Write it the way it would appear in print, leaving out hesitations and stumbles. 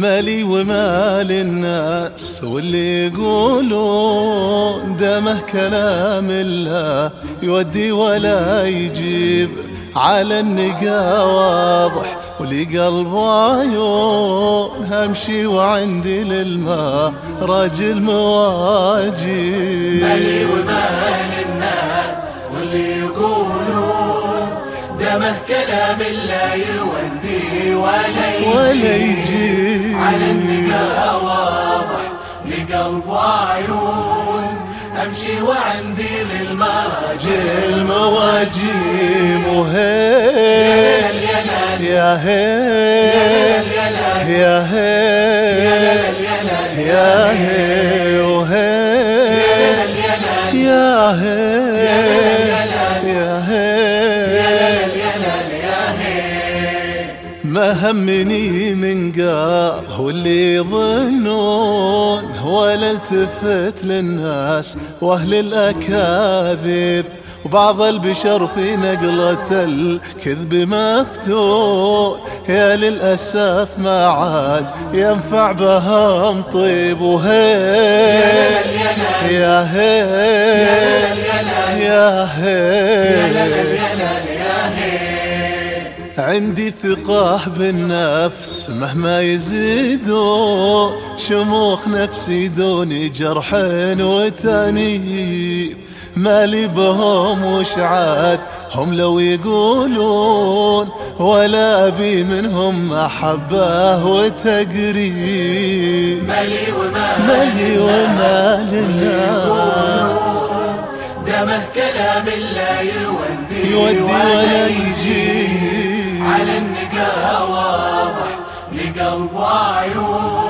مالي ومال الناس واللي يقولون دمه كلام الله يودي ولا يجيب، على النقا واضح ولي قلب وعيون، همشي وعندي للماء راجل مواجيب. مالي ومال الناس واللي يقولون دمه كلام الله يودي ولا يجيب، على النقا واضح لقلب وعيون، امشي وعندي للمراجل مواجيب. وهي يا هي يا هي يا هي وهي يا هي يا هي. ما همني من قال واللي يظنون، ولا التفت للناس واهل الاكاذيب، وبعض البشر في نقلة الكذب مفتون، يا للأسف ما عاد ينفع بهم طيب. وهي يا هي يا هي. عندي ثقة بالنفس مهما يزيدون، شموخ نفسي دوني جرح وتأنيب، مالي بهم وش عاد هم لو يقولون، ولا أبي منهم محبة وتقريب. مالي ومال الناس دمه كلام الله يودي ولا يجيب، على النقا واضح لقلب وعيون،